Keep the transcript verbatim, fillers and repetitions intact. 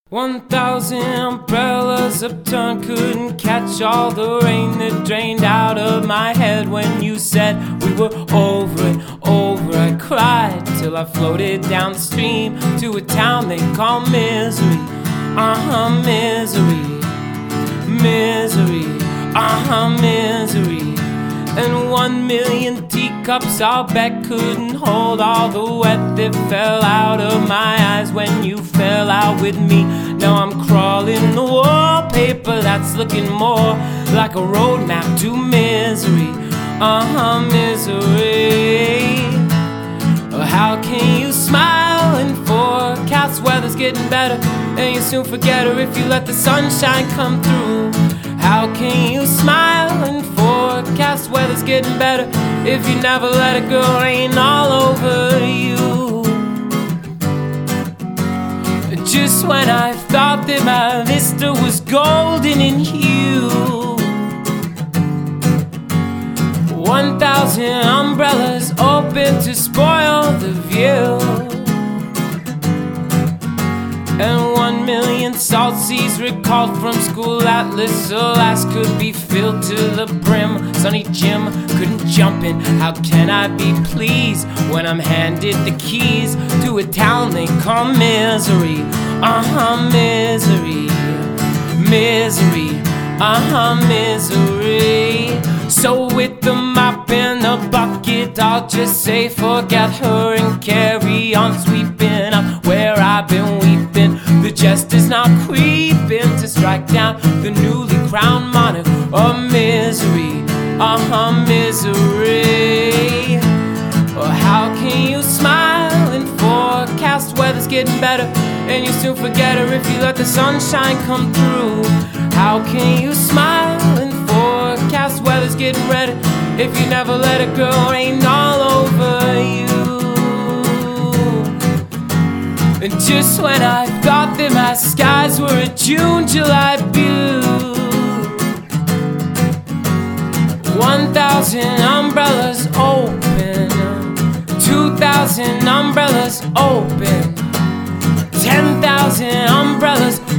One thousand umbrellas upturned, couldn't catch all the rain that drained out of my head. When you said we were over it, over, I cried till I floated down the stream to a town they call Misery. Uh-huh, misery, misery, uh-huh, misery. And one million teacups I'll bet couldn't hold all the wet that fell out of my eyes when you fell out with me. Now I'm crawling the wallpaper that's looking more like a roadmap to misery. Uh-huh, misery. How can you smile and forecast weather's getting better, and you soon forget her if you let the sunshine come through? How can you smile and forecast weather's getting better if you never let a girl rain all over you? Just when I thought that my vista was golden in hue, one thousand umbrellas open to spoil the view, and one million salt seas recalled from school atlas, alas, could be filled to the brim. Sonny Jim couldn't jump in. How can I be pleased when I'm handed the keys to a town they call Misery? Uh-huh, misery, misery, uh-huh, misery. So with the mop and the bucket, I'll just say forget her and carry on sweeping up where I've been weeping. The jester's now creeping to strike down the newly crowned monarch of misery. Uh-huh, misery. Well, how can you smile and forecast weather's getting better, and you soon forget her if you let the sunshine come through? How can you smile and forecast weather's getting redder if you never let a girl rain all over you? And just when I thought that my skies were a June, July blue, one thousand umbrellas open, two thousand umbrellas open, ten thousand umbrellas